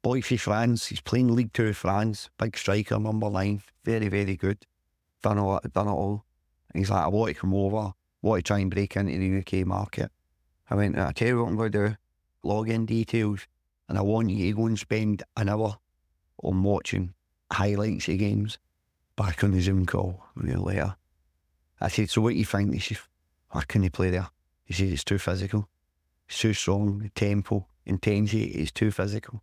boy from France. He's playing League Two France. Big striker, number 9. Very, very good. Done it all. And he's like, I want to come over. Want to try and break into the UK market. I went, I tell you what I'm going to do. Log in details. And I want you to go and spend an hour on watching highlights of games. Back on the Zoom call a year later. I said, so what do you think? He said, I couldn't play there. He said, it's too physical. It's too strong. The tempo, intensity is too physical.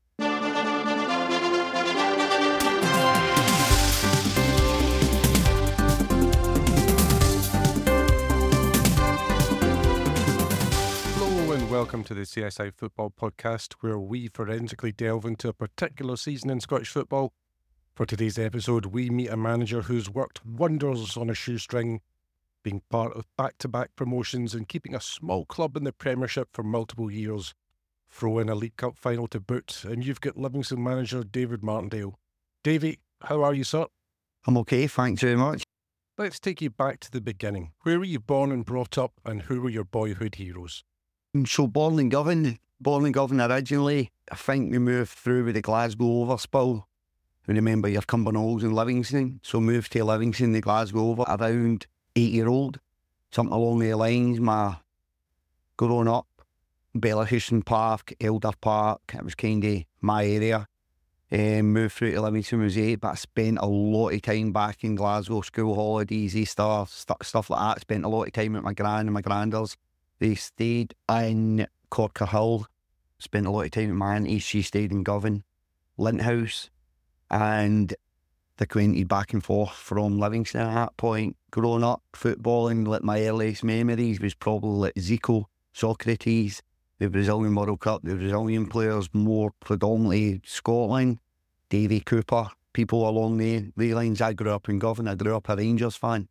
Welcome to the CSI Football Podcast, where we forensically delve into a particular season in Scottish football. For today's episode, we meet a manager who's worked wonders on a shoestring, being part of back-to-back promotions and keeping a small club in the Premiership for multiple years. Throw in a League Cup final to boot, and you've got Livingston manager David Martindale. Davey, how are you, sir? I'm okay, thanks very much. Let's take you back to the beginning. Where were you born and brought up, and who were your boyhood heroes? So born in Govan originally. I think we moved through with the Glasgow overspill. Remember your Cumbernaulds and Livingston. So moved to Livingston, the Glasgow over, around 8-year-old. Something along the lines. My growing up, Bellahouston Park, Elder Park, it was kind of my area. Moved through to Livingston when I was 8, but I spent a lot of time back in Glasgow, school holidays, Easter, stuff like that. Spent a lot of time with my gran and my granders. They stayed in Corker Hill. Spent a lot of time with my auntie. She stayed in Govan, Linthouse, and they went back and forth from Livingston at that point. Growing up, footballing, like my earliest memories was probably like Zico, Socrates, the Brazilian World Cup, the Brazilian players, more predominantly Scotland, Davy Cooper, people along the lines. I grew up in Govan. I grew up a Rangers fan.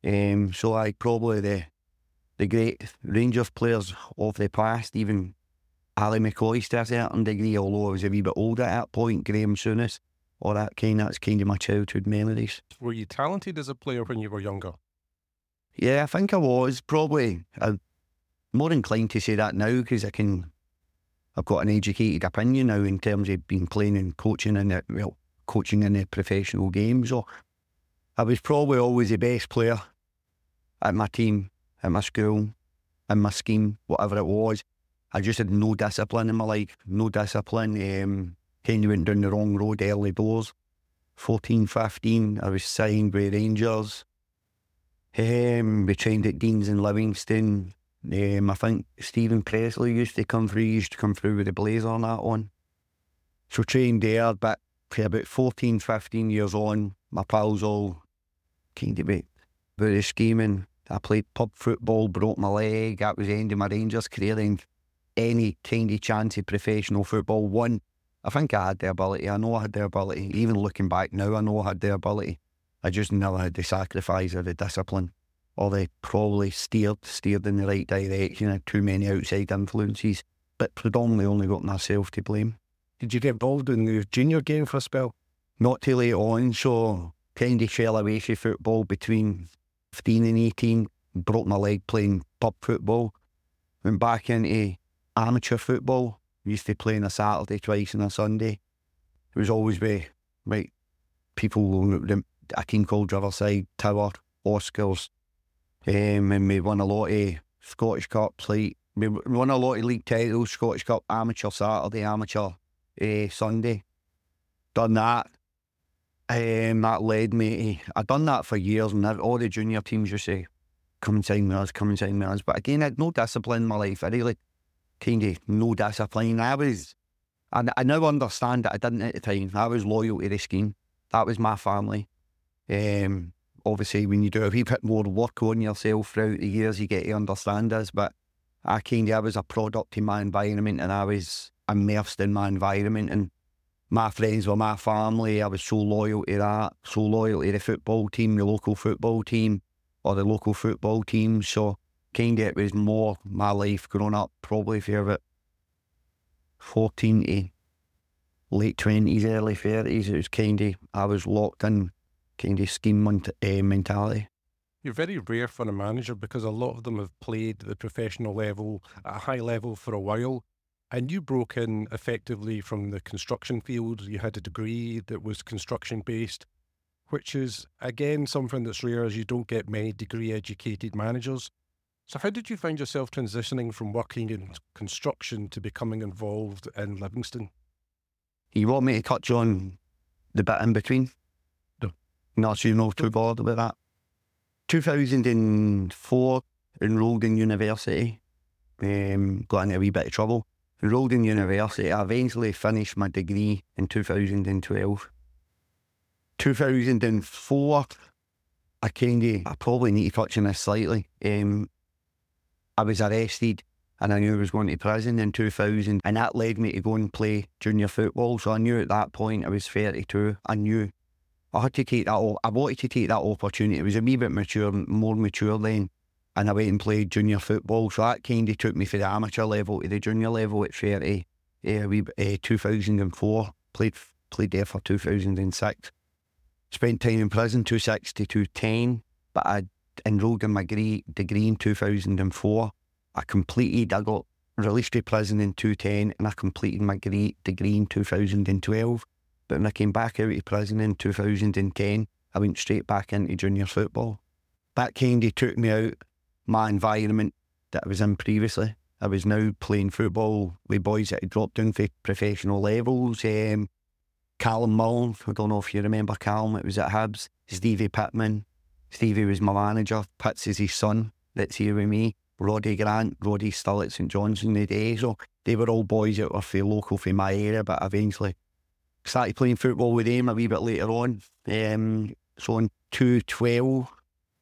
So I probably the great Rangers players of the past, even Ali McCoist to a certain degree, although I was a wee bit older at that point, Graham Souness, all that's kind of my childhood memories. Were you talented as a player when you were younger? Yeah, I think I was. Probably. I'm more inclined to say that now because I've got an educated opinion now in terms of being playing and coaching in the professional game. So I was probably always the best player at my team, at my school, in my scheme, whatever it was. I just had no discipline in my life, no discipline. Kind of went down the wrong road early doors. 14, 15, I was signed with Rangers. We trained at Deans in Livingston. I think Stephen Presley used to come through with the blazer on that one. So trained there, but for about 14, 15 years on, my pals all kind of about the scheming. I played pub football, broke my leg. That was the end of my Rangers career. And any kind of chance of professional football won. I think I had the ability. I know I had the ability. Even looking back now, I know I had the ability. I just never had the sacrifice or the discipline. Or they probably steered in the right direction. I had too many outside influences. But predominantly only got myself to blame. Did you get involved in the junior game for a spell? Not till late on, so kind of fell away from football between 15 and 18, broke my leg playing pub football, went back into amateur football. Used to play on a Saturday, twice on a Sunday. It was always with people, a team called Riverside, Tower, Oscars, and we won a lot of Scottish Cups. We won a lot of league titles, Scottish Cup, amateur Saturday, amateur Sunday. Done that. That led me to, I'd done that for years, and all the junior teams used to come and sign with us. But again, I had no discipline in my life. I really kind of no discipline. I now understand that I didn't at the time. I was loyal to the scheme. That was my family. Obviously, when you do a wee bit more work on yourself throughout the years, you get to understand this. But I was a product of my environment, and I was immersed in my environment, and my friends were my family. I was so loyal to that, so loyal to the football team, the local football team, or the local football team. So kind of it was more my life growing up, probably for about 14 to late 20s, early 30s. It was kind of, I was locked in, kind of scheme mentality. You're very rare for a manager because a lot of them have played at the professional level, at a high level for a while. And you broke in effectively from the construction field. You had a degree that was construction-based, which is, again, something that's rare, as you don't get many degree-educated managers. So how did you find yourself transitioning from working in construction to becoming involved in Livingston? You want me to touch on the bit in between? No. Not so you're not too bothered about that. 2004, enrolled in university. Got into a wee bit of trouble. Enrolled in university. I eventually finished my degree in 2012. 2004, I probably need to touch on this slightly. I was arrested and I knew I was going to prison in 2000, and that led me to go and play junior football. So I knew at that point, I was 32, I knew I had to take that. I wanted to take that opportunity. It was a wee bit more mature then, and I went and played junior football. So that kind of took me from the amateur level to the junior level at 2004. Played there for 2006. Spent time in prison, 2006 to 2010, but I enrolled in my degree in 2004. I got released from prison in 2010, and I completed my degree in 2012. But when I came back out of prison in 2010, I went straight back into junior football. That kind of took me out my environment that I was in previously. I was now playing football with boys that had dropped down for professional levels. Callum Mullen, I don't know if you remember Callum, it was at Hibs. Stevie Pittman. Stevie was my manager. Pitts is his son that's here with me. Roddy Grant. Roddy's still at St John's in the day. So they were all boys that were local from my area, but I eventually started playing football with them a wee bit later on. So in 2012,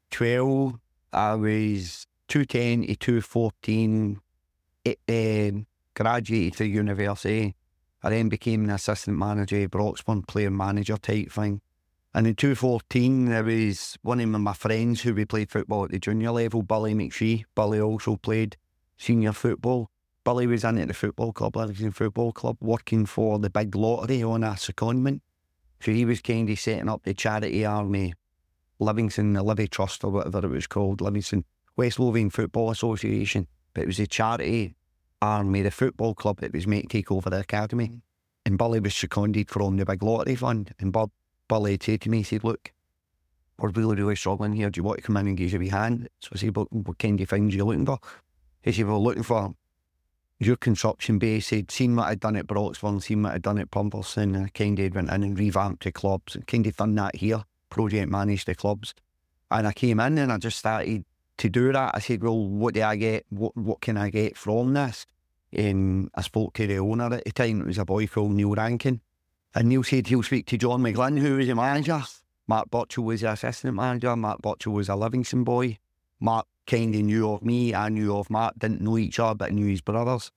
I was 210 to 214, graduated to university. I then became an assistant manager at Broxburn, player manager type thing. And in 2014, there was one of my friends who we played football at the junior level, Billy McShee. Billy also played senior football. Billy was in at the football club, Livingston Football Club, working for the big lottery on a secondment. So he was kind of setting up the charity army, Livingston, the Livy Trust or whatever it was called, Livingston West Lothian Football Association. But it was a charity army, the football club that was made to take over the academy. And Billy was seconded from the big lottery fund. And Billy had said to me, he said, look, we're really struggling here. Do you want to come in and give us a wee hand? So I said, what kind of things are you looking for? He said, we're looking for your construction base. He'd seen what I'd done at Broxburn, seen what I'd done at Pumperson, and I kind of went in and revamped the clubs and kind of done that here, project managed the clubs. And I came in and I just started to do that. I said, well, what do I get? What can I get from this? I spoke to the owner at the time. It was a boy called Neil Rankin. And Neil said he'll speak to John McGlynn, who was the manager. Mark Butchell was the assistant manager. Mark Butchell was a Livingston boy. Mark kind of knew of me. I knew of Mark. Didn't know each other, but I knew his brothers.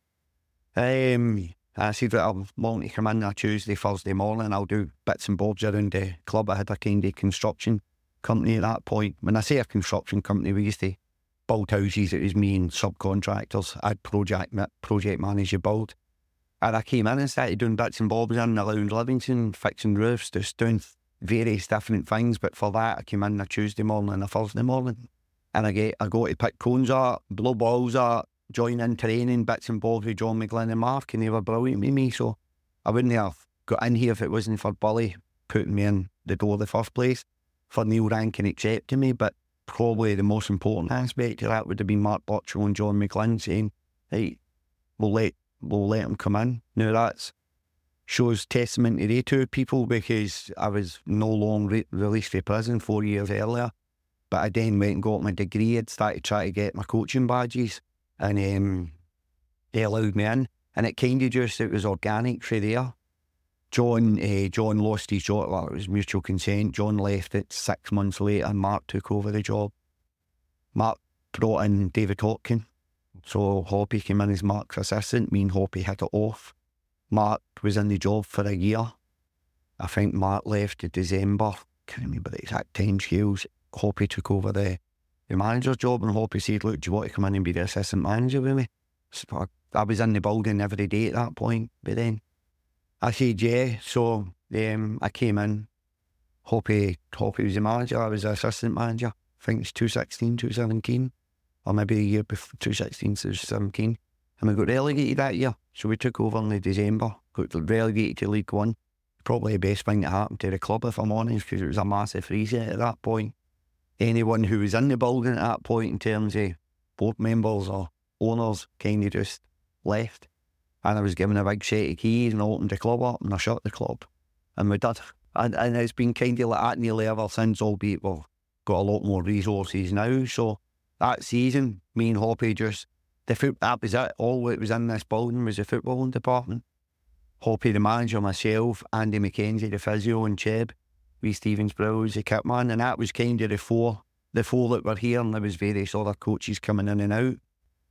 I said that I'm wanting to come in on a Tuesday, Thursday morning. I'll do bits and bobs around the club. I had a kind of construction company at that point. When I say a construction company, we used to build houses. It was me and subcontractors. I'd project manage the build. And I came in and started doing bits and bobs in and around Livingston, fixing roofs, just doing various different things. But for that, I came in a Tuesday morning and a Thursday morning. And I got to pick cones up, blow balls up, join in training, bits and bobs with John McGlynn and Mark, and they were brilliant with me. So I wouldn't have got in here if it wasn't for Billy putting me in the door in the first place, for Neil Rankin accepting me. But probably the most important aspect of that would have been Mark Butchell and John McGlynn saying, hey, we'll let them come in. Now that shows testament to the two people, because I was no longer released from prison 4 years earlier. But I then went and got my degree. I'd started trying to get my coaching badges, and they allowed me in. And it kind of it was organic for there. John lost his job. Well, it was mutual consent. John left it 6 months later, and Mark took over the job. Mark brought in David Hopkin. So Hoppy came in as Mark's assistant. Me and Hoppy hit it off. Mark was in the job for a year. I think Mark left in December. Can't remember the exact time scales. Hoppy took over the manager's job, and Hoppy said, look, do you want to come in and be the assistant manager with me? So I was in the building every day at that point, but then I said yeah. So I came in. Hoppy was the manager, I was the assistant manager. I think it's 2016, 2017, or maybe the year before, 2016, 2017. And we got relegated that year. So we took over in the December, got relegated to League One. Probably the best thing that happened to the club, if I'm honest, because it was a massive reset at that point. Anyone who was in the building at that point in terms of board members or owners kind of just left. And I was given a big set of keys and I opened the club up and I shut the club. And we did. And it's been kind of like that nearly ever since, albeit we've got a lot more resources now. So that season, me and Hoppy just, that was it. All that was in this building was the footballing department. Hoppy, the manager, myself, Andy McKenzie, the physio, and Cheb, wee Stevens Browse, the kit man. And that was kind of the four that were here, and there was various other coaches coming in and out.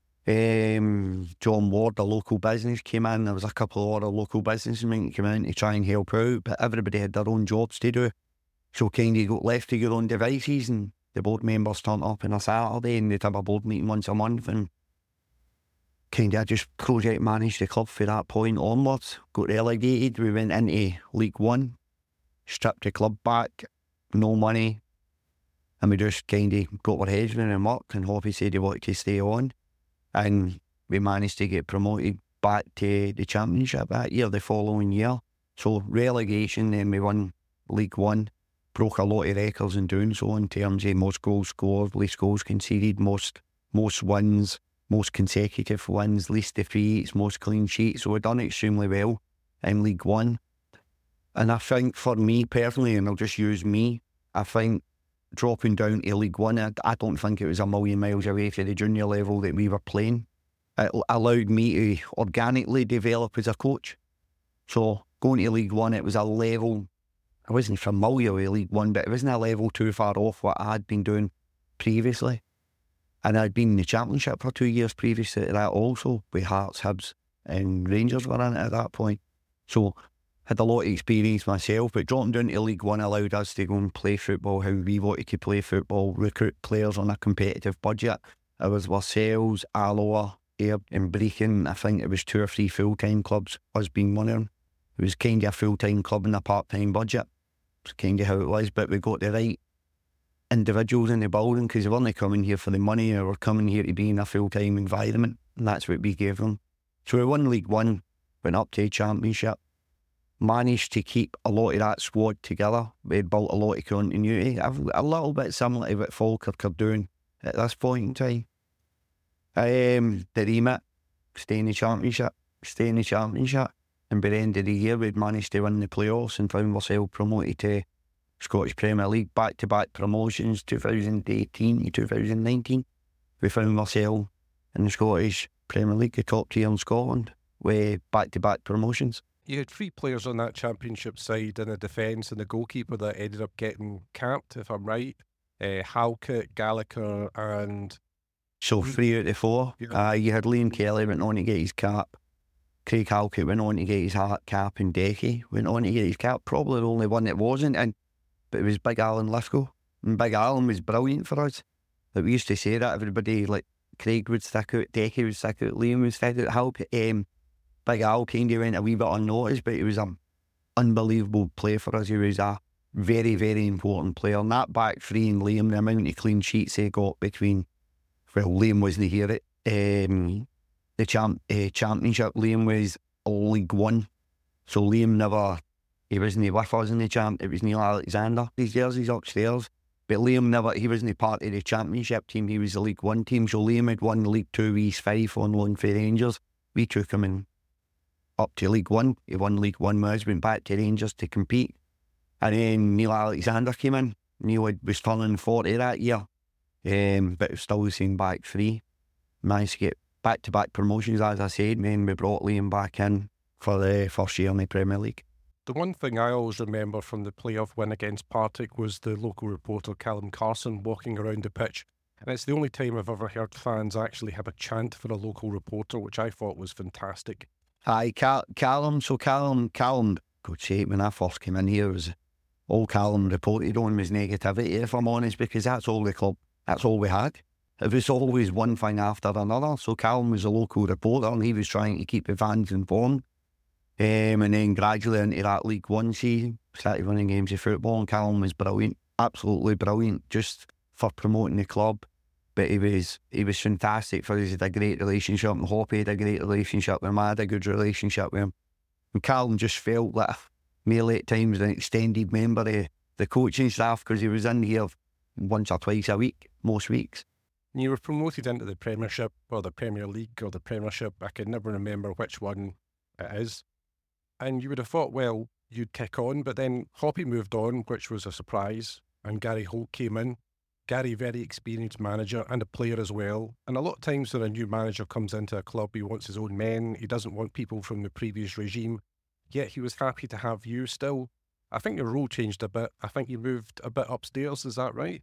John Ward, the local business, came in. There was a couple of other local businessmen that came in to try and help out, but everybody had their own jobs to do. So kind of got left to your own devices, and the board members turned up on a Saturday and they'd have a board meeting once a month, and kind of just project managed the club from that point onwards. Got relegated, we went into League One, stripped the club back, no money, and we just kind of got our heads in and worked, and Hoppy said he wanted to stay on, and we managed to get promoted back to the Championship that year, the following year. So relegation, then we won League One, broke a lot of records in doing so in terms of most goals scored, least goals conceded, most wins, most consecutive wins, least defeats, most clean sheets. So we've done extremely well in League One. And I think for me personally, and I'll just use me, I think dropping down to League One, I don't think it was a million miles away from the junior level that we were playing. It allowed me to organically develop as a coach. So going to League One, it was a level, I wasn't familiar with League One, but it wasn't a level too far off what I had been doing previously. And I'd been in the Championship for 2 years previous to that also, with Hearts, Hibs and Rangers were in it at that point. So had a lot of experience myself, but dropping down to League One allowed us to go and play football how we wanted to play football, recruit players on a competitive budget. It was ourselves, Alloa, Ayr and Brecon. I think it was 2 or 3 full-time clubs, us being one of them. It was kind of a full-time club and a part-time budget. It's kind of how it was, but we got the right individuals in the building because they weren't coming here for the money, or were coming here to be in a full-time environment, and that's what we gave them. So we won League One, went up to the Championship, managed to keep a lot of that squad together. We built a lot of continuity, a little bit similar to what Falkirk are doing at this point in time. The remit, stay in the Championship, and by the end of the year we'd managed to win the playoffs and found ourselves promoted to Scottish Premier League, back-to-back promotions, 2018 to 2019. We found ourselves in the Scottish Premier League, the top tier in Scotland, with back-to-back promotions. You had 3 players on that Championship side in the defence and the goalkeeper that ended up getting capped, if I'm right. Halkett, Gallagher and... So 3 out of 4. Yeah. You had Liam Kelly went on to get his cap. Craig Halkett went on to get his cap, and Decky went on to get his cap. Probably the only one that wasn't, but it was Big Alan Lithgow. And Big Alan was brilliant for us. Like, we used to say that, everybody, like Craig would stick out, Decky would stick out, Liam would stick out, Halkett. Big Al kind of went a wee bit unnoticed, but he was an unbelievable player for us. He was a very, very important player. And that back three and Liam, the amount of clean sheets he got between, well, Liam wasn't here at the Championship. Liam was League One. So Liam he wasn't with us in the champ. It was Neil Alexander. His jersey's upstairs. But Liam he wasn't part of the Championship team. He was the League One team. So Liam had won League 2 with East Fife on loan for Rangers. We took him in up to League One. He won League One with us, went back to Rangers to compete. And then Neil Alexander came in. Neil was turning 40 that year. But it was still the same back three. Managed to get back-to-back promotions, as I said. Then we brought Liam back in for the first year in the Premier League. The one thing I always remember from the playoff win against Partick was the local reporter Callum Carson walking around the pitch. And it's the only time I've ever heard fans actually have a chant for a local reporter, which I thought was fantastic. Aye, Callum, good sake, when I first came in here, was all Callum reported on was negativity, if I'm honest, because that's all the club, that's all we had. It was always one thing after another. So Callum was a local reporter and he was trying to keep the fans informed. And then gradually into that League One season, started winning games of football, and Callum was brilliant, absolutely brilliant, just for promoting the club. but he was fantastic for us. He had a great relationship, and Hoppy had a great relationship with him. I had a good relationship with him. And Callum just felt like merely at times an extended member of the coaching staff, because he was in here once or twice a week, most weeks. You were promoted into the Premiership or the Premier League or the Premiership. I can never remember which one it is. And you would have thought, well, you'd kick on, but then Hoppy moved on, which was a surprise, and Gary Holt came in. Gary, very experienced manager and a player as well. And a lot of times when a new manager comes into a club, he wants his own men. He doesn't want people from the previous regime. Yet he was happy to have you still. I think your role changed a bit. I think you moved a bit upstairs. Is that right?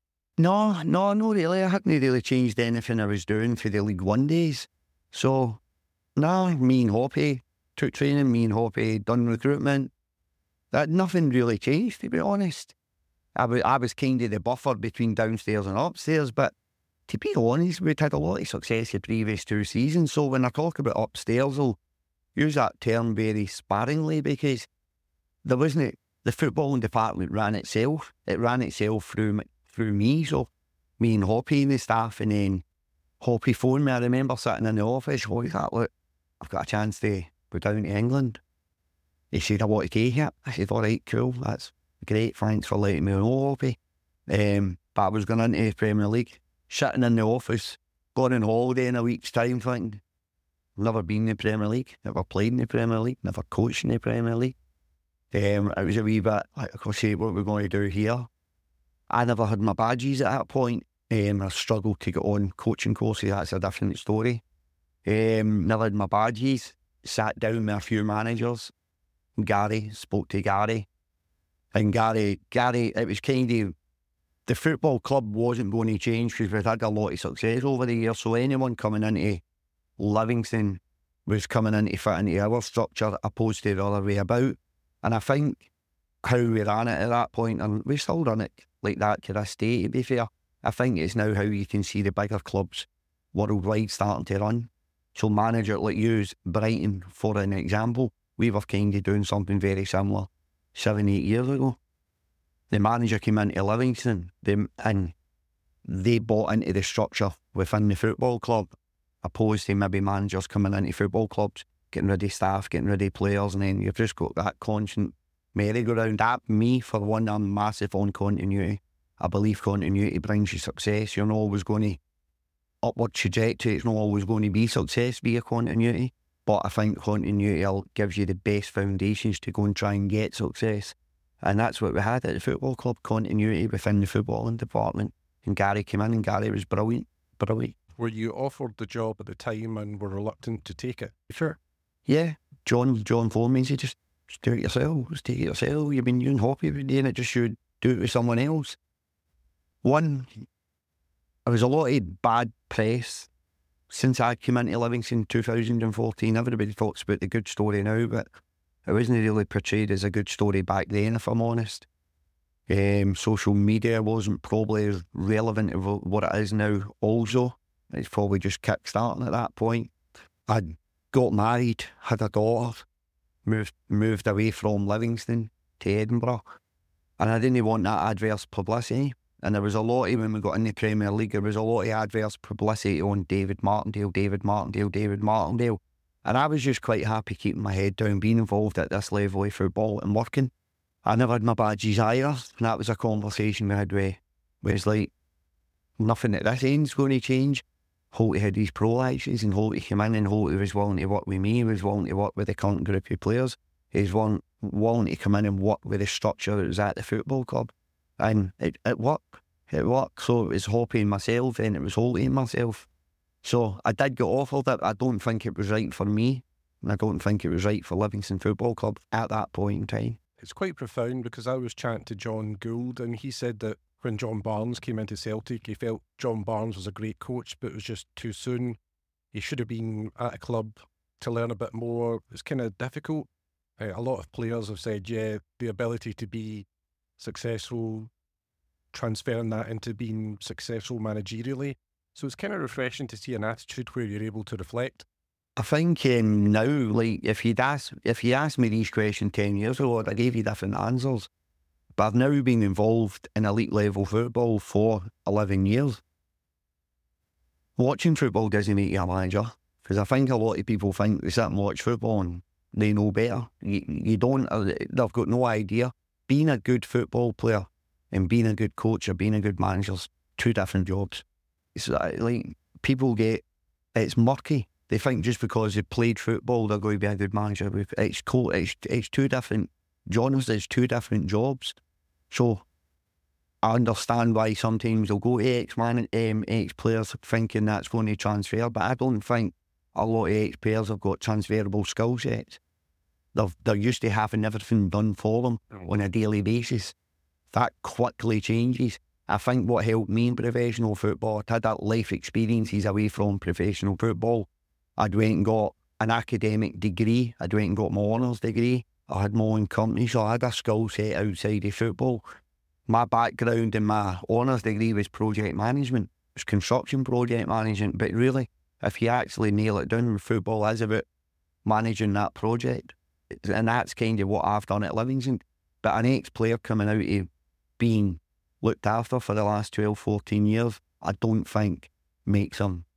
No, not really. I hadn't really changed anything I was doing for the League One days. So, no, me and Hoppy took training, me and Hoppy done recruitment. That nothing really changed, to be honest. I was kind of the buffer between downstairs and upstairs, but to be honest, we'd had a lot of success the previous 2 seasons. So when I talk about upstairs, I'll use that term very sparingly, because there wasn't the footballing department ran itself. It ran itself through me. So me and Hoppy and the staff, and then Hoppy phoned me. I remember sitting in the office. Hoppy's like, look, I've got a chance to go down to England. He said, I want to take it. I said, all right, cool, that's great, thanks for letting me know, Hoppy. But I was going into the Premier League, sitting in the office, going on holiday in a week's time, thinking, never been in the Premier League, never played in the Premier League, never coached in the Premier League. It was a wee bit like, I say, what we're going to do here. I never had my badges at that point. I struggled to get on coaching courses. That's a different story. Never had my badges. Sat down with a few managers. Gary, spoke to Gary. And Gary, it was kind of, the football club wasn't going to change because we'd had a lot of success over the years. So anyone coming into Livingston was coming in to fit into our structure opposed to the other way about. And I think how we ran it at that point, and we still run it like that to this day, to be fair, I think it's now how you can see the bigger clubs worldwide starting to run. So manager like you, Brighton, for an example, we were kind of doing something very similar 7-8 years ago. The manager came into Livingston and they bought into the structure within the football club, opposed to maybe managers coming into football clubs, getting rid of staff, getting rid of players, and then you've just got that constant merry-go-round. That, me, for one, I'm massive on continuity. I believe continuity brings you success. You're not always going to upward trajectory. It's not always going to be success via continuity. But I think continuity gives you the best foundations to go and try and get success. And that's what we had at the football club, continuity within the footballing department. And Gary came in, and Gary was brilliant. Were you offered the job at the time and were reluctant to take it? Sure. Yeah. John phoned me and said, just do it yourself. Just take it yourself. You've been doing Hoppy every day, and it just should do it with someone else. One, there was a lot of bad press since I came into Livingston 2014. Everybody talks about the good story now, but it wasn't really portrayed as a good story back then, if I'm honest. Social media wasn't probably as relevant to what it is now also. It's probably just kick-starting at that point. I'd got married, had a daughter, moved away from Livingston to Edinburgh, and I didn't want that adverse publicity. And there was a lot of, when we got in the Premier League, there was a lot of adverse publicity on David Martindale. And I was just quite happy keeping my head down, being involved at this level of football and working. I never had my badges either. And that was a conversation we had where it's like, nothing at this end's going to change. Holty had his pro licenses, and Holty came in, and Holty was willing to work with me. He was willing to work with the current group of players. He was willing to come in and work with the structure that was at the football club. And it worked. It worked. So it was Hoppy and myself, and it was Holty and myself. So I did get offered it. I don't think it was right for me, and I don't think it was right for Livingston Football Club at that point in time. It's quite profound, because I was chatting to John Gould, and he said that when John Barnes came into Celtic, he felt John Barnes was a great coach, but it was just too soon. He should have been at a club to learn a bit more. It's kind of difficult. A lot of players have said, yeah, the ability to be successful, transferring that into being successful managerially. So it's kind of refreshing to see an attitude where you're able to reflect. I think now, like, if you asked me these questions 10 years ago, I gave you different answers. But I've now been involved in elite level football for 11 years. watching football doesn't make you a manager, because I think a lot of people think they sit and watch football and they know better. You don't. They've got no idea. Being a good football player and being a good coach or being a good manager is two different jobs. It's like people it's murky. They think just because they played football they're going to be a good manager. It's two different genres. It's two different jobs. So I understand why sometimes they'll go to ex-players thinking that's going to transfer, but I don't think a lot of ex-players have got transferable skill sets. They're used to having everything done for them on a daily basis. That quickly changes. I think what helped me in professional football, I'd had that life experiences away from professional football. I'd went and got an academic degree. I'd went and got my honours degree. I had my own company, so I had a skill set outside of football. My background in my honours degree was project management. It was construction project management. But really, if you actually nail it down, football is about managing that project. And that's kind of what I've done at Livingston. But an ex-player coming out of being looked after for the last 12, 14 years, I don't think makes them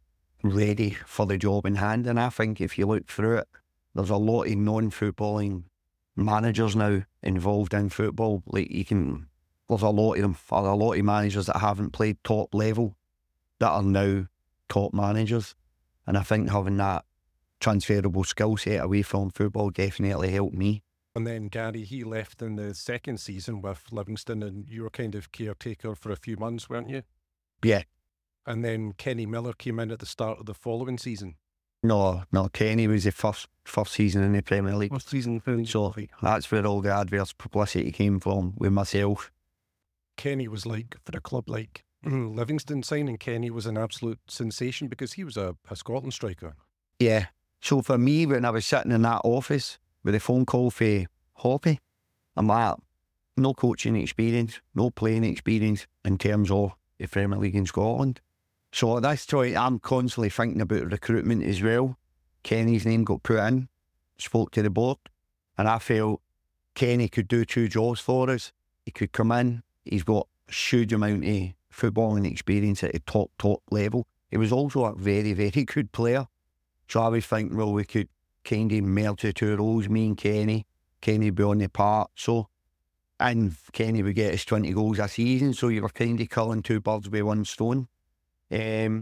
ready for the job in hand. And I think if you look through it, there's a lot of non-footballing managers now involved in football. There's a lot of them, a lot of managers that haven't played top level that are now top managers. And I think having that transferable skill set away from football definitely helped me. And then Gary, he left in the second season with Livingston, and you were kind of caretaker for a few months, weren't you? Yeah. And then Kenny Miller came in at the start of the following season. No, Kenny was the first season in the Premier League. First season, so that's where all the adverse publicity came from with myself. Kenny was like, for a club like Livingston, signing Kenny was an absolute sensation because he was a Scotland striker. Yeah. So for me, when I was sitting in that office with a phone call for Hoppy, I'm like, no coaching experience, no playing experience in terms of the Premier League in Scotland. So at this point, I'm constantly thinking about recruitment as well. Kenny's name got put in, spoke to the board, and I felt Kenny could do two jobs for us. He could come in, he's got a huge amount of footballing experience at the top level. He was also a very, very good player. So I was thinking, well, we could kind of merge the two roles, me and Kenny would be on the part. So, and Kenny would get us 20 goals a season, so you were kind of killing two birds with one stone. It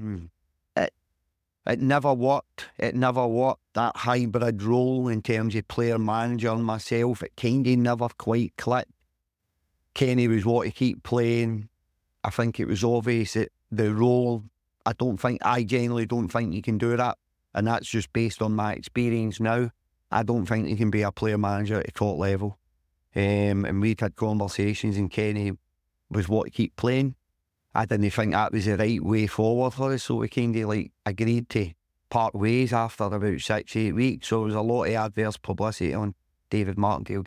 never worked. It never worked, that hybrid role in terms of player manager and myself. It kind of never quite clicked. Kenny was wanting to keep playing. I think it was obvious that the role, I genuinely don't think you can do that. And that's just based on my experience now. I don't think you can be a player manager at the top level. And we'd had conversations and Kenny was wanting to keep playing. I didn't think that was the right way forward for us, so we kind of agreed to part ways after about 6-8 weeks. So there was a lot of adverse publicity on David Martindale,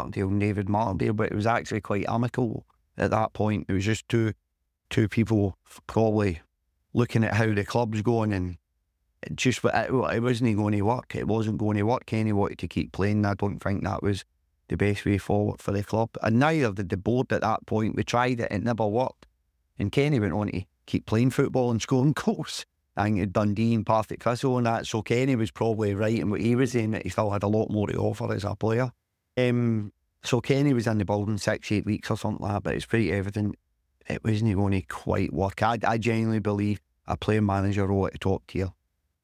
but it was actually quite amicable at that point. It was just two people probably looking at how the club's going, and it wasn't going to work. It wasn't going to work. Kenny wanted to keep playing. I don't think that was the best way forward for the club. And neither did the board at that point. We tried it, it never worked. And Kenny went on to keep playing football and scoring goals. I think at Dundee and Partick Thistle and that. So Kenny was probably right in what he was saying, that he still had a lot more to offer as a player. So Kenny was in the building 6-8 weeks or something like that, but it's pretty evident it wasn't going to quite work. I genuinely believe a player manager role at the top tier.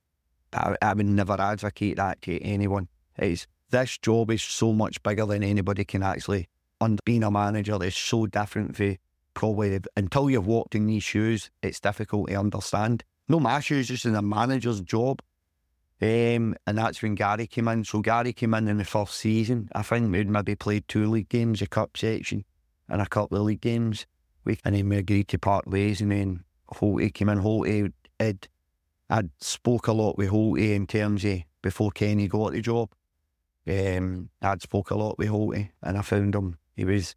I would never advocate that to anyone. This job is so much bigger than anybody can actually. And being a manager is so different for probably, until you've walked in these shoes, it's difficult to understand. No, my shoes, just in a manager's job. And that's when Gary came in. So Gary came in the first season. I think we'd maybe played 2 league games, a cup section, and a couple of league games. And then we agreed to part ways, and then Holty came in. Holty I'd spoke a lot with Holty in terms of before Kenny got the job. I'd spoke a lot with Holty, and I found him. He was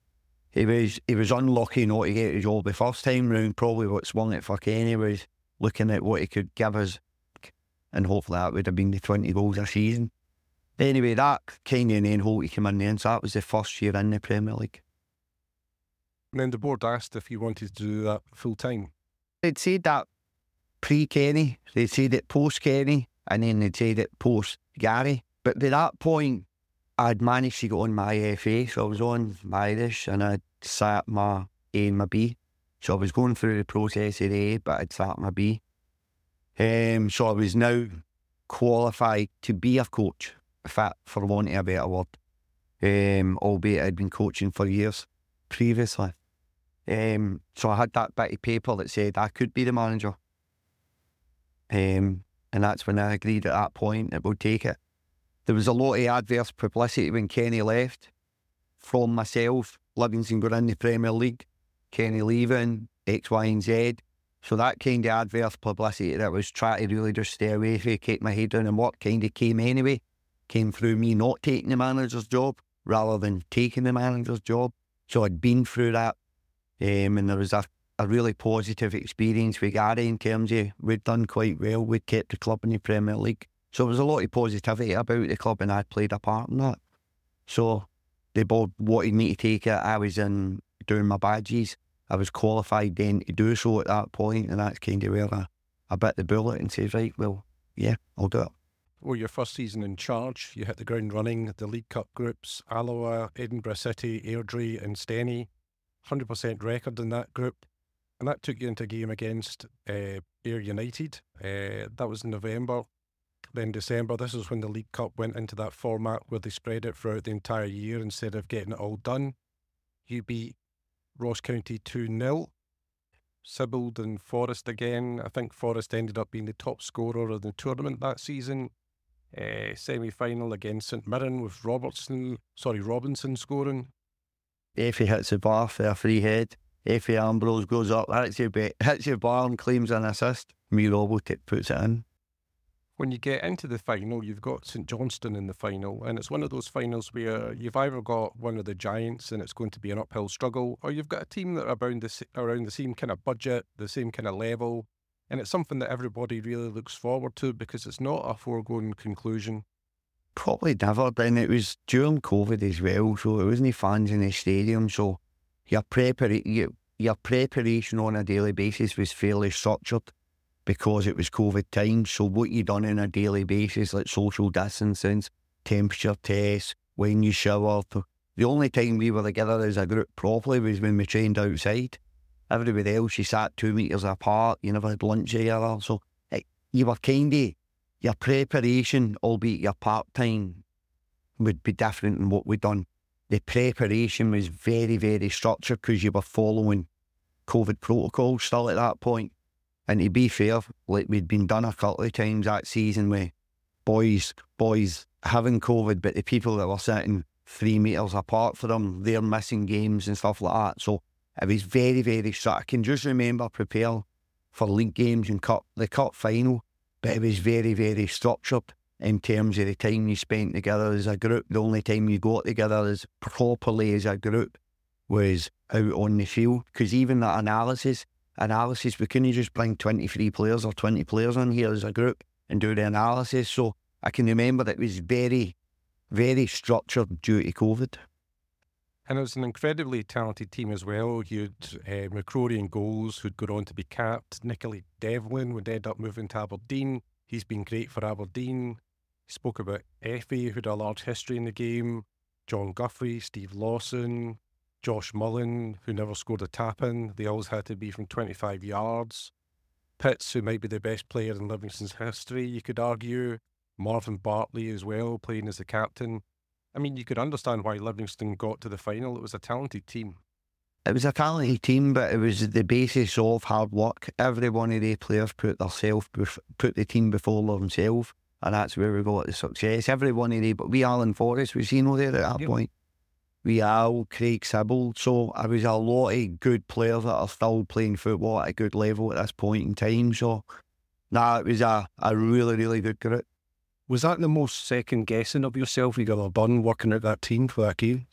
unlucky not to get the job the first time round. Probably what swung it for Kenny was looking at what he could give us, and hopefully that would have been the 20 goals a season. Anyway, that Kenny and then Holty came in then, so that was the first year in the Premier League. And then the board asked if you wanted to do that full time. They'd said that pre-Kenny, they'd said it post-Kenny, and then they'd said it post-Gary. But at that point, I'd managed to get on my FA, so I was on my Irish, and I'd sat my A and my B. So I was going through the process of the A, but I'd sat my B. So I was now qualified to be a coach, for want of a better word. Albeit I'd been coaching for years previously. So I had that bit of paper that said I could be the manager. And that's when I agreed at that point that we'll take it. There was a lot of adverse publicity when Kenny left from myself. Livingston got in the Premier League, Kenny leaving, X, Y and Z. So that kind of adverse publicity that I was trying to really just stay away from, keep my head down, and what kind of came anyway, came through me not taking the manager's job rather than taking the manager's job. So I'd been through that, and there was a really positive experience with Gary in terms of we'd done quite well, we'd kept the club in the Premier League. So there was a lot of positivity about the club, and I'd played a part in that. So they both wanted me to take it. I was in doing my badges. I was qualified then to do so at that point, and that's kind of where I bit the bullet and said, right, well, yeah, I'll do it. Well, your first season in charge, you hit the ground running, the League Cup groups, Alloa, Edinburgh City, Airdrie and Steny, 100% record in that group. And that took you into a game against Ayr United. That was in November. Then December, this is when the League Cup went into that format where they spread it throughout the entire year instead of getting it all done. You beat Ross County 2-0. Sibbald and Forest again. I think Forest ended up being the top scorer of the tournament that season. Semi-final against St Mirren with Robinson scoring. If he hits the bar for a free head, if Ambrose goes up, hits your bar and claims an assist, me Robbo puts it in. When you get into the final, you've got St Johnstone in the final, and it's one of those finals where you've either got one of the giants and it's going to be an uphill struggle, or you've got a team that are around the same kind of budget, the same kind of level, and it's something that everybody really looks forward to because it's not a foregone conclusion. Probably never, and it was during COVID as well, so it wasn't fans in the stadium, so your preparation on a daily basis was fairly structured, because it was COVID time. So what you done on a daily basis, like social distancing, temperature tests, when you shower. The only time we were together as a group properly was when we trained outside. Everybody else, you sat 2 meters apart, you never had lunch together. So you were kind of, your preparation, albeit your part-time, would be different than what we'd done. The preparation was very, very structured because you were following COVID protocols still at that point. And to be fair, like we'd been done a couple of times that season with boys having COVID, but the people that were sitting 3 meters apart for them, they're missing games and stuff like that. So it was very, very structured. I can just remember preparing for league games and the cup final, but it was very, very structured in terms of the time you spent together as a group. The only time you got together as properly as a group was out on the field, because even that analysis, we couldn't just bring 23 players or 20 players in here as a group and do the analysis. So I can remember that it was very, very structured due to COVID. And it was an incredibly talented team as well. You'd McCrory in goals, who'd go on to be capped. Nicolai Devlin would end up moving to Aberdeen. He's been great for Aberdeen. He spoke about Effie, who had a large history in the game. John Guthrie, Steve Lawson, Josh Mullen, who never scored a tap-in. They always had to be from 25 yards. Pitts, who might be the best player in Livingston's history, you could argue. Marvin Bartley as well, playing as the captain. I mean, you could understand why Livingston got to the final. It was a talented team. It was a talented team, but it was the basis of hard work. Every one of the players put the team before themselves, and that's where we got the success. Every one of but we Alan Forrest was there at that point. We Al, Craig Sibbald. So there was a lot of good players that are still playing football at a good level at this point in time. So, it was a really, really good group. Was that the most second guessing of yourself you've ever done working at that team for that game?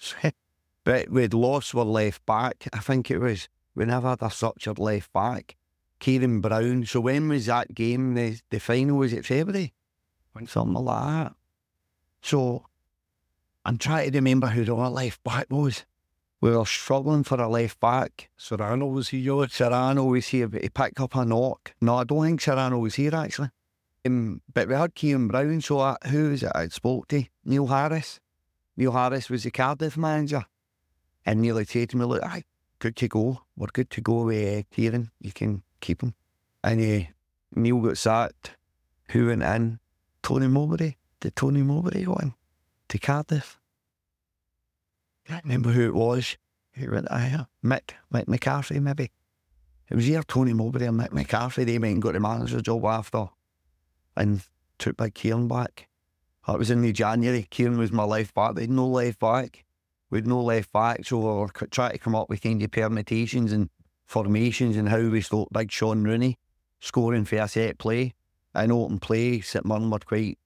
But we'd lost our left back. I think it was, we never had a structured left back. Kieran Brown. So when was that game? The final was it February? Something like that. So I'm trying to remember who the other left back was. We were struggling for a left back. Serrano, was he yours? Serrano was here, but he picked up a knock. No, I don't think Serrano was here actually. But we had Kieran Brown, so who was it I spoke to? Neil Harris. Neil Harris was the Cardiff manager. And Neil had said to me, look, aye, good to go. We're good to go with Kieran. You can keep him. And Neil got sacked. Who went in? Tony Mowbray. Did Tony Mowbray go in to Cardiff? Can't remember who it was. Who went there? Mick McCarthy, maybe. It was either Tony Mowbray or Mick McCarthy. They went and got the manager job after and took Big Kieran back. That was in the January. Kieran was my left back. They had no left back. We had no left back, so we were trying to come up with kind of permutations and formations and how we stopped Big Sean Rooney scoring for a set play. In open play, St Mirren were quite,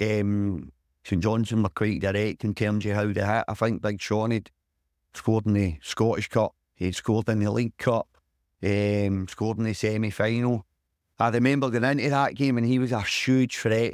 St Johnstone were quite direct in terms of how they hit. I think Big Sean had scored in the Scottish Cup, he'd scored in the League Cup, scored in the semi-final. I remember going into that game and he was a huge threat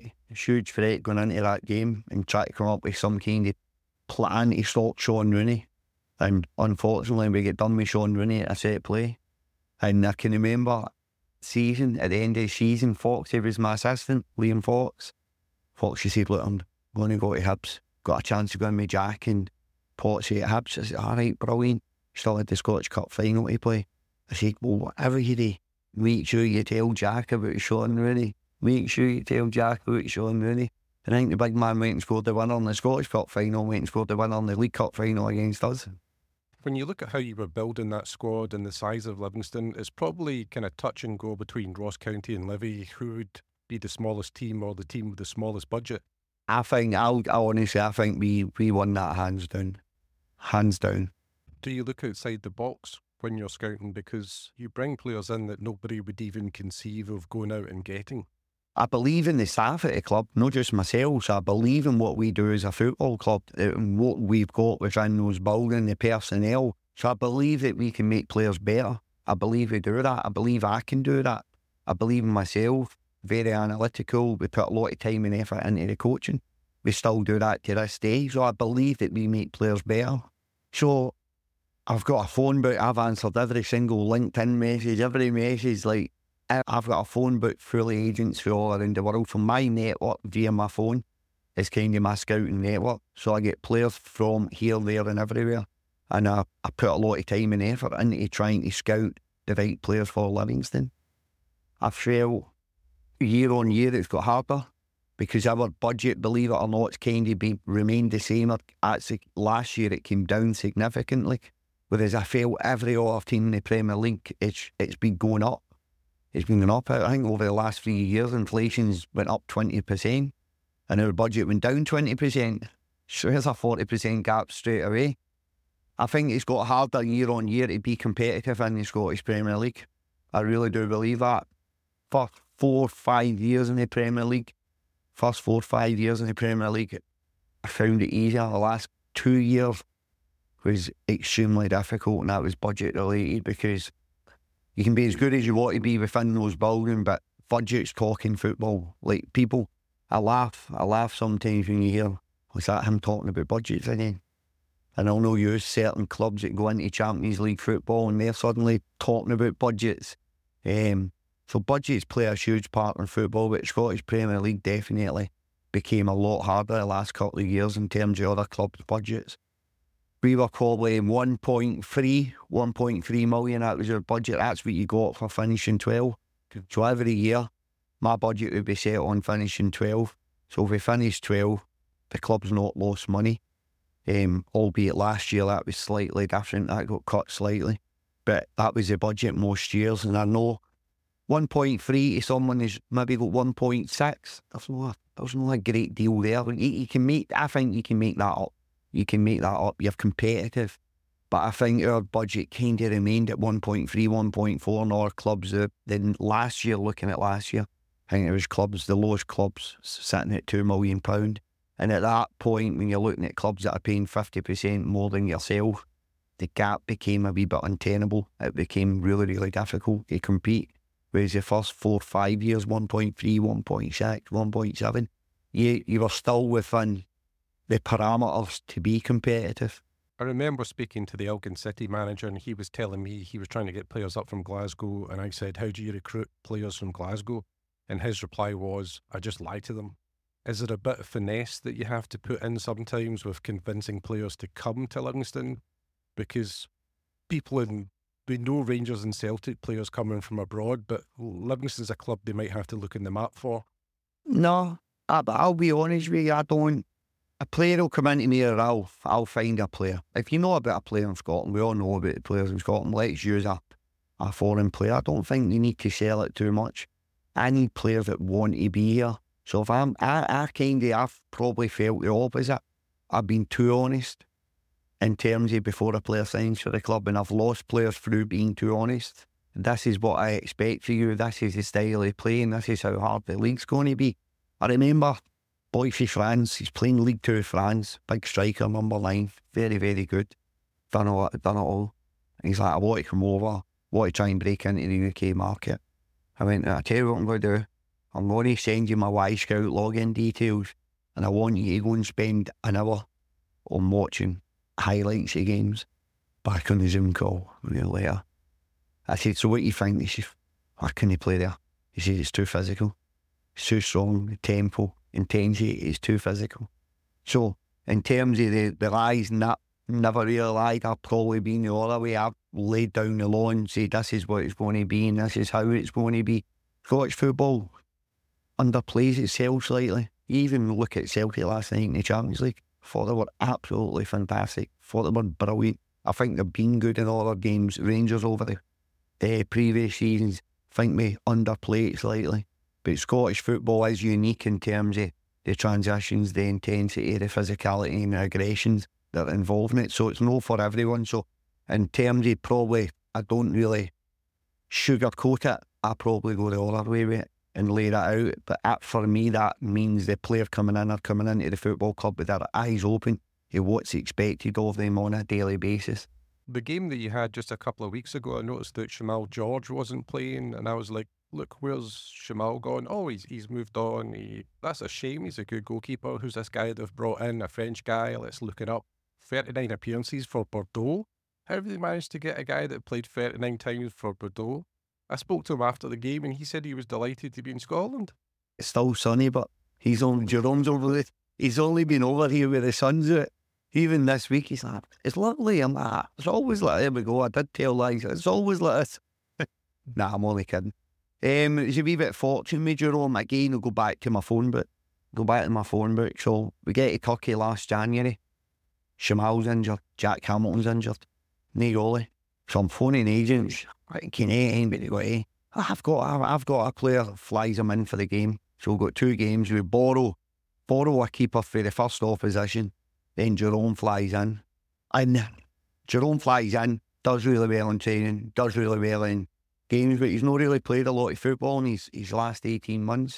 going into that game and trying to come up with some kind of plan to stop Sean Rooney. And unfortunately we get done with Sean Rooney at a set play. And I can remember at the end of the season, Foxy was my assistant, Liam Fox. Foxy said, look, I'm going to go to Hibs. Got a chance to go in with Jack and Potsy at Hibs. I said, alright, brilliant. Still had the Scottish Cup final to play. I said, well, whatever you do, make sure you tell Jack about Sean Rooney. Make sure you tell Jack about Sean Rooney. And I think the big man went and scored the winner in the Scottish Cup final, went and scored the winner in the League Cup final against us. When you look at how you were building that squad and the size of Livingston, it's probably kind of touch and go between Ross County and Livy. Who would be the smallest team or the team with the smallest budget? I think, I think we won that hands down. Hands down. Do you look outside the box when you're scouting? Because you bring players in that nobody would even conceive of going out and getting. I believe in the staff at the club, not just myself. So I believe in what we do as a football club, and what we've got within those buildings, the personnel. So I believe that we can make players better. I believe we do that. I believe I can do that. I believe in myself. Very analytical. We put a lot of time and effort into the coaching. We still do that to this day. So I believe that we make players better. So I've got a phone book. I've answered every single LinkedIn message, every message. Like, I've got a phone book full of agents from all around the world. So my network via my phone is kind of my scouting network. So I get players from here, there and everywhere. And I put a lot of time and effort into trying to scout the right players for Livingston. I feel year on year it's got harder because our budget, believe it or not, it's kind of remained the same. Actually, last year it came down significantly. Whereas I feel every other team in the Premier League, it's been going up. It's been going up. I think over the last 3 years, inflation's went up 20% and our budget went down 20%. So there's a 40% gap straight away. I think it's got harder year on year to be competitive in the Scottish Premier League. I really do believe that. For 4 or 5 years in the Premier League, I found it easier. The last 2 years was extremely difficult, and that was budget related, because you can be as good as you want to be within those buildings, but budget's talking football. Like, people, I laugh sometimes when you hear, was that him talking about budgets again? And I'll know you certain clubs that go into Champions League football and they're suddenly talking about budgets. So budgets play a huge part in football, but Scottish Premier League definitely became a lot harder the last couple of years in terms of other clubs' budgets. We were probably 1.3 million, that was our budget. That's what you got for finishing 12. So every year, my budget would be set on finishing 12. So if we finish 12, the club's not lost money. Albeit last year that was slightly different, that got cut slightly. But that was the budget most years, and I know 1.3 to someone who's maybe got 1.6. There's not a great deal there. I think you can make that up. You're competitive. But I think our budget kind of remained at 1.3, 1.4 in our clubs. Then last year, looking at last year, I think it was clubs, the lowest clubs, sitting at £2 million. And at that point, when you're looking at clubs that are paying 50% more than yourself, the gap became a wee bit untenable. It became really, really difficult to compete. Whereas the first 4 or 5 years, 1.3, 1.6, 1.7, you were still within the parameters to be competitive. I remember speaking to the Elgin City manager, and he was telling me he was trying to get players up from Glasgow, and I said, how do you recruit players from Glasgow? And his reply was, I just lie to them. Is there a bit of finesse that you have to put in sometimes with convincing players to come to Livingston? Because we know Rangers and Celtic players coming from abroad, but Livingston's a club they might have to look in the map for. No, but I'll be honest with you, I don't. A player will come into me, or I'll find a player. If you know about a player in Scotland, we all know about the players in Scotland, let's use a foreign player. I don't think you need to sell it too much. I need players that want to be here. So if I've probably felt the opposite. I've been too honest in terms of before a player signs for the club, and I've lost players through being too honest. This is what I expect for you. This is the style of playing. This is how hard the league's going to be. I remember boy from France, he's playing League 2 France, big striker, number 9, very, very good. Done it all. And he's like, I want to come over, want to try and break into the UK market. I went, I tell you what I'm going to do. I'm going to send you my Y-Scout login details, and I want you to go and spend an hour on watching highlights of games back on the Zoom call a year later. I said, so what do you think? He said, how can you play there? He said, it's too physical. It's too strong. The tempo, intensity is too physical. So, in terms of the lies, never really lied. I've probably been the other way. I've laid down the law and said, this is what it's going to be and this is how it's going to be. Scottish football underplays itself slightly. You even look at Celtic last night in the Champions League. Thought they were absolutely fantastic. Thought they were brilliant. I think they've been good in all their games. Rangers over the previous seasons, I think we underplay it slightly. But Scottish football is unique in terms of the transitions, the intensity, the physicality and the aggressions that are involved in it. So it's no for everyone. So in terms of probably, I don't really sugarcoat it. I probably go the other way with it and lay that out. But for me, that means the player coming into the football club with their eyes open to what's expected of them on a daily basis. The game that you had just a couple of weeks ago, I noticed that Shamal George wasn't playing, and I was like, look, where's Shamal gone? Oh, he's moved on. That's a shame. He's a good goalkeeper. Who's this guy they've brought in? A French guy. Let's look it up. 39 appearances for Bordeaux. How have they managed to get a guy that played 39 times for Bordeaux? I spoke to him after the game, and he said he was delighted to be in Scotland. It's still sunny, but Jerome's over there. He's only been over here with the sun's out. Even this week, he's like, it's lovely. I'm like, it's always like, there we go. I did tell lies. It's always like this. Nah, I'm only kidding. It's a wee bit fortunate with Jerome. Again, I'll go back to my phone book. So we get to Turkey last January. Shamal's injured. Jack Hamilton's injured. No goalie. So I'm phoning agents. Can anybody go, I've got a player that flies him in for the game. So we've got 2 games. We borrow a keeper for the first opposition. Then Jerome flies in. And Jerome flies in, does really well in training, does really well in games, but he's not really played a lot of football in his last 18 months.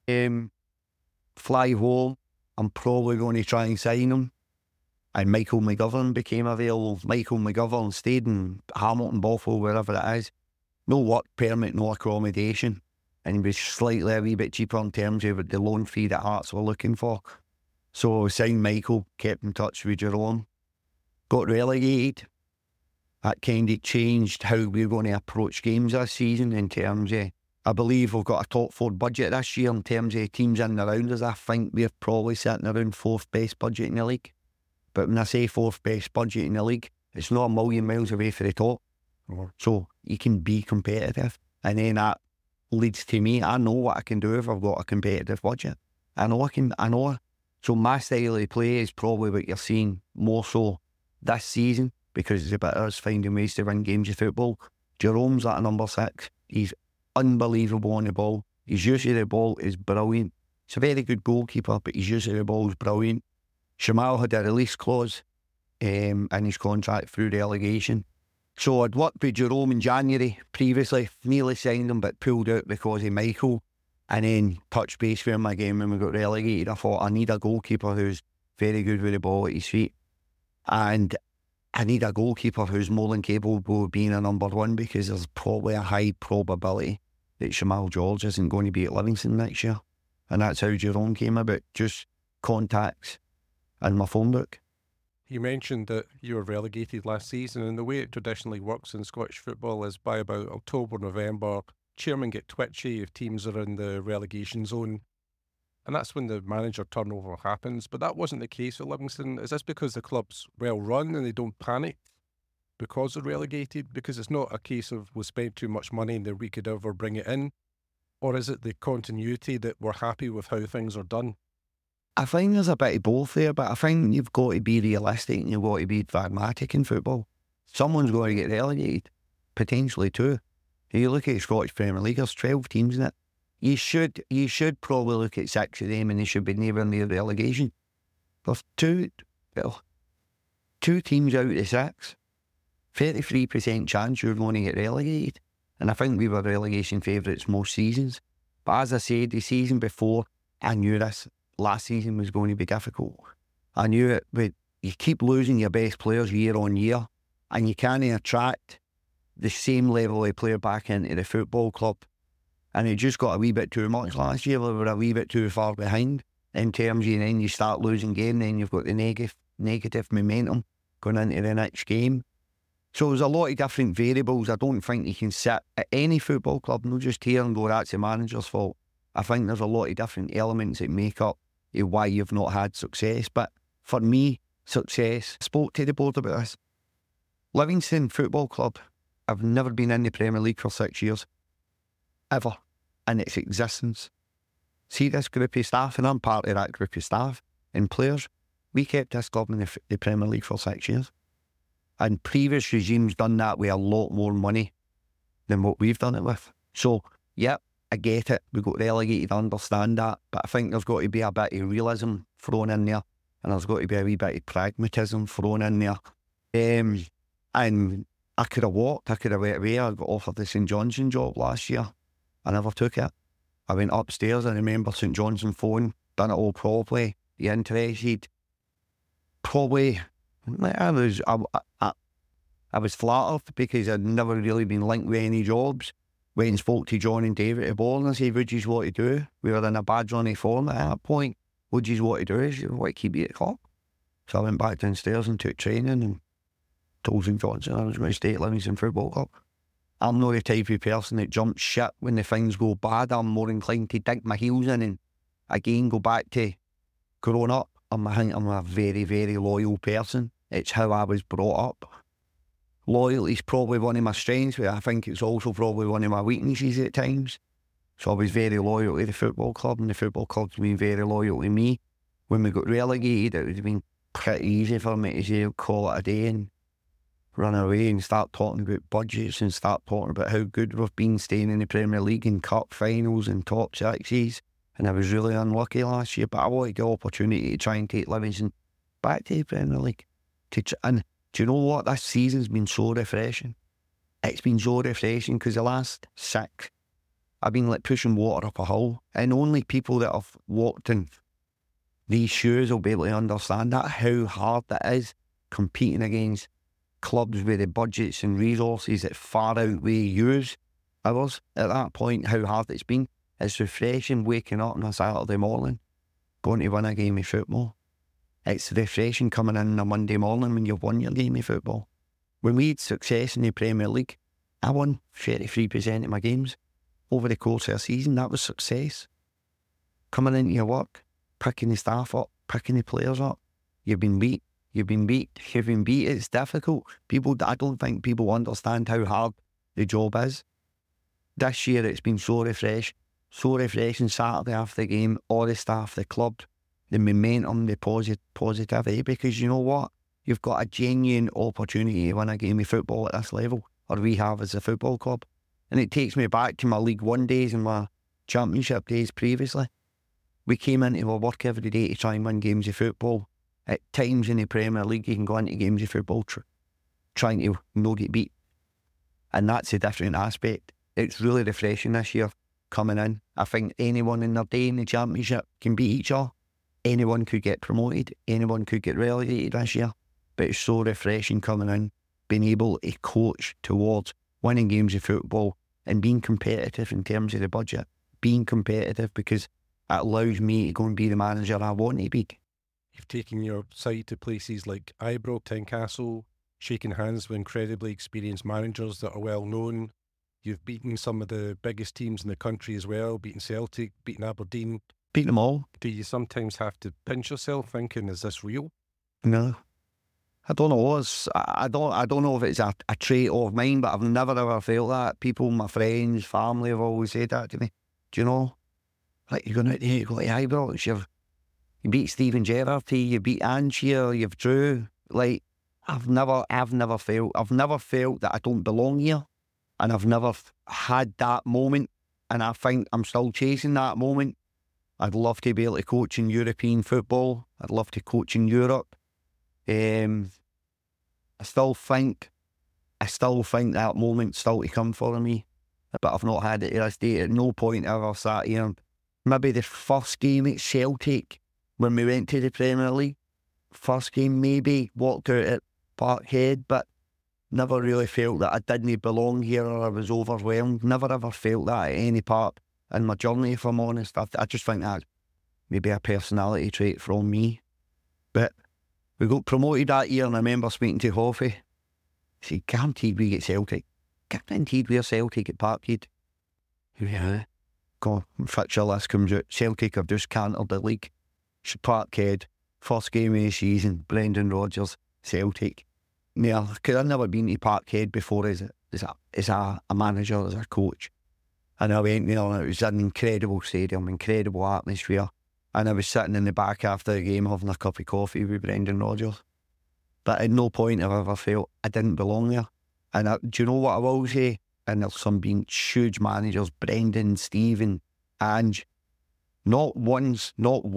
Fly home, I'm probably going to try and sign him. And Michael McGovern became available. Michael McGovern stayed in Hamilton, Bothwell, wherever it is. No work permit, no accommodation. And he was slightly a wee bit cheaper in terms of the loan fee that Hearts were looking for. So I signed Michael, kept in touch with Jerome, got relegated. That kind of changed how we're going to approach games this season in terms of, I believe we've got a top 4 budget this year in terms of teams in and around us. I think we're probably sitting around 4th best budget in the league. But when I say 4th best budget in the league, it's not a million miles away from the top. So you can be competitive. And then that leads to me, I know what I can do if I've got a competitive budget. I know. So my style of play is probably what you're seeing more so this season, because it's about us finding ways to win games of football. Jerome's at number 6. He's unbelievable on the ball. His use of the ball is brilliant. He's a very good goalkeeper, but his use of the ball is brilliant. Shamal had a release clause in his contract through relegation. So I'd worked with Jerome in January previously, nearly signed him, but pulled out because of Michael. And then touched base with him again when we got relegated. I thought I need a goalkeeper who's very good with the ball at his feet. And I need a goalkeeper who's more than capable of being a number 1, because there's probably a high probability that Shamal George isn't going to be at Livingston next year. And that's how Jerome came about, just contacts in my phone book. You mentioned that you were relegated last season, and the way it traditionally works in Scottish football is by about October, November, chairmen get twitchy if teams are in the relegation zone, and that's when the manager turnover happens. But that wasn't the case with Livingston. Is this because the club's well run and they don't panic because they're relegated? Because it's not a case of we spent too much money and that we could ever bring it in? Or is it the continuity that we're happy with how things are done? I think there's a bit of both there, but I think you've got to be realistic and you've got to be pragmatic in football. Someone's going to get relegated, potentially two. If you look at the Scottish Premier League, there's 12 teams in it. You should probably look at 6 of them and they should be nowhere near relegation. There's two teams out of the 6. 33% chance you're going to get relegated. And I think we were relegation favourites most seasons. But as I said, the season before, I knew this last season was going to be difficult. I knew it, but you keep losing your best players year on year and you can't attract the same level of player back into the football club. And it just got a wee bit too much last year. We were a wee bit too far behind in terms of, and then you start losing game, then you've got the negative momentum going into the next game. So there's a lot of different variables. I don't think you can sit at any football club, not just here, and go, that's the manager's fault. I think there's a lot of different elements that make up why you've not had success. But for me, success, I spoke to the board about this. Livingston Football Club have never been in the Premier League for 6 years, ever, in its existence. See this group of staff, and I'm part of that group of staff and players, we kept this club in the Premier League for 6 years. And previous regimes done that with a lot more money than what we've done it with. So, yep, I get it. We got relegated, I understand that. But I think there's got to be a bit of realism thrown in there. And there's got to be a wee bit of pragmatism thrown in there. And I could have walked, I could have went away. I got offered the St Johnstone job last year. I never took it. I went upstairs, I remember St Johnstone phone, done it all properly. You interested? Probably, I was flattered because I'd never really been linked with any jobs. Went and spoke to John and David at Ball and I said, what do you want to do? We were in a bad run of form at that point. What do you want to do? He said, what, keep you at the club? So I went back downstairs and took training and told St Johnstone I was going to stay at Livingston Football Club. I'm not the type of person that jumps shit when the things go bad. I'm more inclined to dig my heels in and again go back to growing up. I think I'm a very, very loyal person. It's how I was brought up. Loyalty is probably one of my strengths, but I think it's also probably one of my weaknesses at times. So I was very loyal to the football club, and the football club's been very loyal to me. When we got relegated, it would have been pretty easy for me to say, call it a day and run away and start talking about budgets and start talking about how good we've been staying in the Premier League and cup finals and top sixes. And I was really unlucky last year, but I wanted the opportunity to try and take Livingston back to the Premier League. And do you know what? This season's been so refreshing. It's been so refreshing because the last 6, I've been like pushing water up a hill, and only people that have walked in these shoes will be able to understand that, how hard it is competing against clubs with the budgets and resources that far outweigh ours at that point, how hard it's been. It's refreshing waking up on a Saturday morning, going to win a game of football. It's refreshing coming in on a Monday morning when you've won your game of football. When we had success in the Premier League, I won 33% of my games over the course of a season. That was success. Coming into your work, picking the staff up, picking the players up. You've been beat. It's difficult. I don't think people understand how hard the job is. This year it's been so refreshing Saturday after the game, all the staff, the club, the momentum, the positivity, because you know what? You've got a genuine opportunity to win a game of football at this level, or we have as a football club. And it takes me back to my League One days and my Championship days previously. We came into our work every day to try and win games of football. At times in the Premier League, you can go into games of football trying to not get beat. And that's a different aspect. It's really refreshing this year coming in. I think anyone in their day in the Championship can beat each other. Anyone could get promoted. Anyone could get relegated this year. But it's so refreshing coming in, being able to coach towards winning games of football and being competitive in terms of the budget. Being competitive because it allows me to go and be the manager I want to be. You've taken your side to places like Ibrox, Tynecastle, shaking hands with incredibly experienced managers that are well known. You've beaten some of the biggest teams in the country as well, beaten Celtic, beaten Aberdeen. Beat them all. Do you sometimes have to pinch yourself thinking, is this real? No. I don't know. I don't know if it's a trait of mine, but I've never ever felt that. People, my friends, family have always said that to me. Do you know? Like, you're going out there, you go to Ibrox, you beat Steven Gerrard, you beat Ange here, you've drew. Like, I've never felt that I don't belong here, and I've never had that moment, and I think I'm still chasing that moment. I'd love to be able to coach in European football. I'd love to coach in Europe. I still think that moment's still to come for me, but I've not had it to this day. At no point ever sat here. Maybe the first game at Celtic when we went to the Premier League, first game maybe walked out at Parkhead, but never really felt that I didn't belong here or I was overwhelmed. Never ever felt that at any part in my journey, if I'm honest. I just think that's maybe a personality trait from me. But we got promoted that year, and I remember speaking to Hoffy. He said, guaranteed we get Celtic. Guaranteed we're Celtic at Parkhead. Yeah. God, fixture list comes out. Celtic have just cantered the league. Parkhead, first game of the season, Brendan Rodgers, Celtic. Yeah, because I'd never been to Parkhead before as a manager, as a coach. And I went there, and it was an incredible stadium, incredible atmosphere. And I was sitting in the back after the game having a cup of coffee with Brendan Rodgers. But at no point have I ever felt I didn't belong there. And do you know what I will say? And there's some being huge managers, Brendan, Steven, Ange. Not once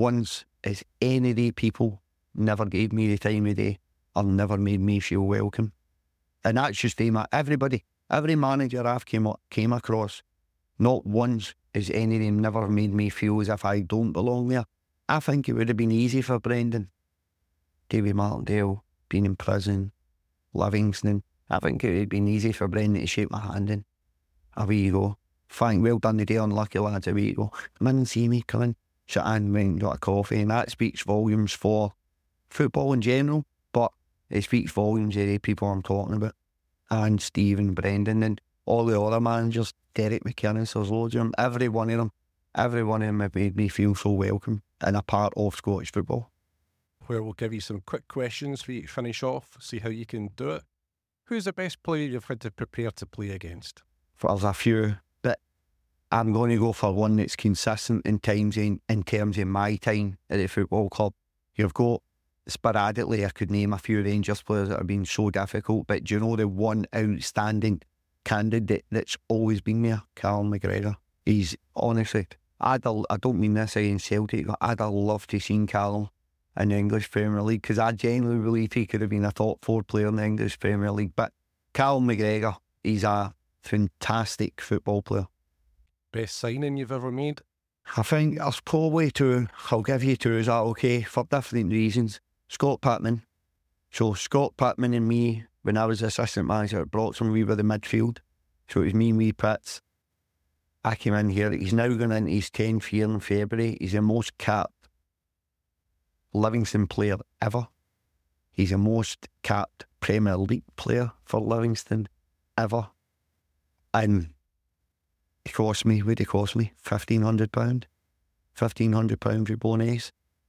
is any of the people never gave me the time of day or never made me feel welcome. And that's just everybody, every manager I've came across, not once is any of them never made me feel as if I don't belong there. I think it would have been easy for Brendan. David Martindale, being in prison, Livingston. I think it would have been easy for Brendan to shake my hand and away you go. Well done today, unlucky lads, away you go. Come in and see me, come in. Sit in, went and got a coffee, and that speaks volumes for football in general, but it speaks volumes of the people I'm talking about. And Stephen, Brendan, and all the other managers, Derek McInnes, there's loads of them. Every one of them have made me feel so welcome and a part of Scottish football. Where we'll give you some quick questions for you to finish off, see how you can do it. Who's the best player you've had to prepare to play against? There's a few, but I'm going to go for one that's consistent in terms of my time at the football club. You've got, sporadically, I could name a few Rangers players that have been so difficult, but do you know the one outstanding candidate that's always been there? Callum McGregor. He's, honestly, I don't mean this against Celtic, but I'd have loved to seen Callum in the English Premier League, because I genuinely believe he could have been a top 4 player in the English Premier League. But Callum McGregor, he's a fantastic football player. Best signing you've ever made? I think there's probably two. I'll give you two, is that okay? For different reasons. Scott Pittman. So Scott Pittman and me, when I was assistant manager at Broxham, we were the midfield. So it was me and wee Pitts. I came in here, he's now going into his 10th year in February. He's the most capped Livingston player ever. He's the most capped Premier League player for Livingston ever. And it cost me, what did it cost me? £1,500. £1,500 with bonus.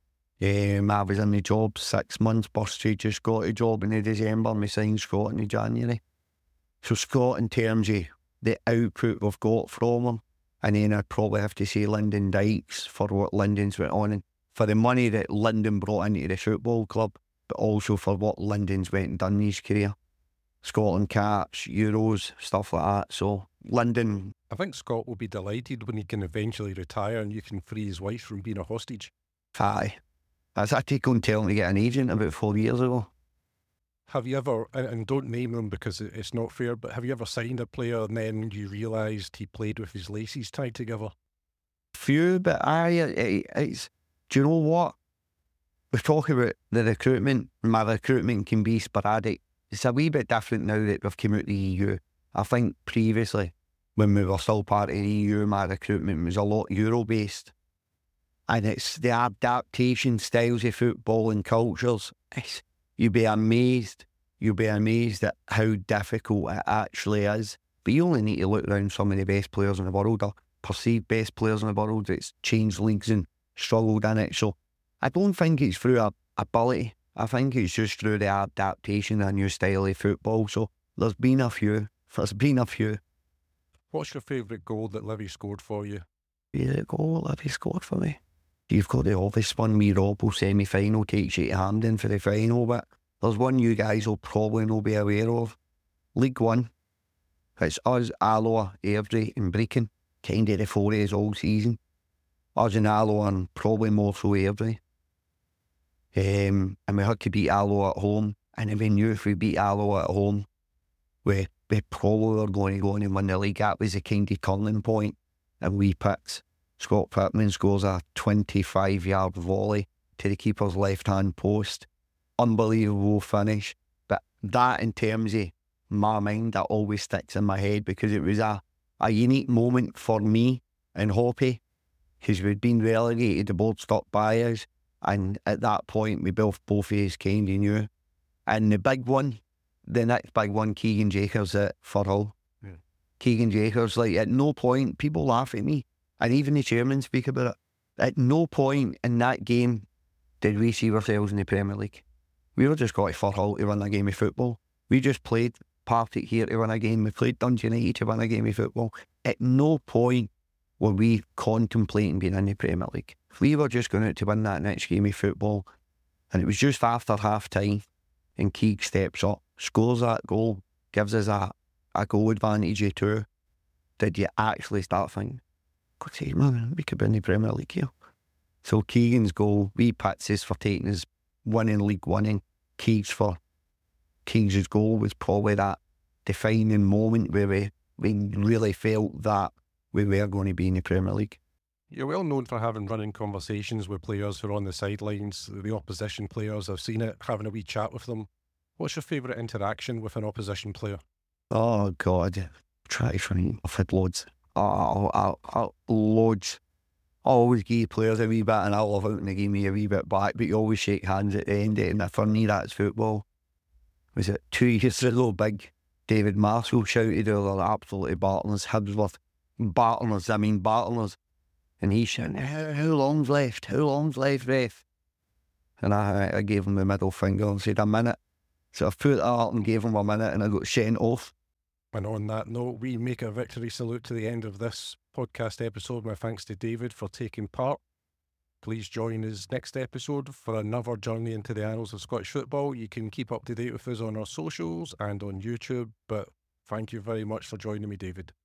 I was in the job 6 months, Bursty just got a job in December, and we signed Scott in January. So Scott, in terms of the output we've got from him, and then I'd probably have to say Lyndon Dykes for what Lyndon's went on, and for the money that Lyndon brought into the football club, but also for what Lyndon's went and done in his career. Scotland caps, Euros, stuff like that. So Lyndon... I think Scott will be delighted when he can eventually retire and you can free his wife from being a hostage. Aye. I had to go and tell him to get an agent about 4 years ago. Have you ever, and don't name them because it's not fair, but have you ever signed a player and then you realised he played with his laces tied together? Few, but it's... Do you know what? We're talking about the recruitment. My recruitment can be sporadic. It's a wee bit different now that we've come out of the EU. I think previously, when we were still part of the EU, my recruitment was a lot Euro-based. And it's the adaptation styles of football and cultures. You'd be amazed. You'll be amazed at how difficult it actually is. But you only need to look around some of the best players in the world, or perceived best players in the world that's changed leagues and struggled in it. So I don't think it's through ability. I think it's just through the adaptation of a new style of football. So there's been a few. What's your favourite goal that Livy scored for you? Favourite goal Livy scored for me? You've got the obvious one, me Robbo semi-final, takes you to Hampden for the final, but there's one you guys will probably not be aware of. League One. It's us, Alloa, Airdrie and Brecon, kind of the four days all season. Us and Alloa, and probably more so Airdrie. And we had to beat Alloa at home, and we knew if we beat Alloa at home, we probably were going to go on and win the league. That was a kind of turning point, and we picked. Scott Pittman scores a 25-yard volley to the keeper's left-hand post. Unbelievable finish. But that, in terms of my mind, that always sticks in my head, because it was a unique moment for me and Hoppy, because we'd been relegated, the board stopped by us, and at that point we both of us kind of knew. And the next big one, Keegan Jacobs at Firhill. Yeah. Keegan Jacobs, like, at no point, people laugh at me, and even the chairman speak about it. At no point in that game did we see ourselves in the Premier League. We were just got to Firhill to win a game of football. We just played Partick here to win a game. We played Dundee United to win a game of football. At no point were we contemplating being in the Premier League. We were just going out to win that next game of football. And it was just after half time, and Keeg steps up, scores that goal, gives us a goal advantage of 2. Did you actually start thinking, God sake, man, we could be in the Premier League here? So Keegan's goal, we pits us for taking his winning League One, and Keegs' goal was probably that defining moment where we really felt that we were going to be in the Premier League. You're well known for having running conversations with players who are on the sidelines, the opposition players. I've seen it, having a wee chat with them. What's your favourite interaction with an opposition player? Oh, God. Try to find. I've had loads. Loads. I always give players a wee bit, and I love it when they give me a wee bit back, but you always shake hands at the end of it, and for me that's football. Was it 2 years ago, big David Marshall shouted, "They're absolutely battling Hibsworth. Battlers. And he shouted, how long's left, ref?" And I gave him the middle finger and said, "A minute." So I put that up and gave him a minute, and I got sent off. And on that note, we make a victory salute to the end of this podcast episode. My thanks to David for taking part. Please join us next episode for another journey into the annals of Scottish football. You can keep up to date with us on our socials and on YouTube, but thank you very much for joining me, David.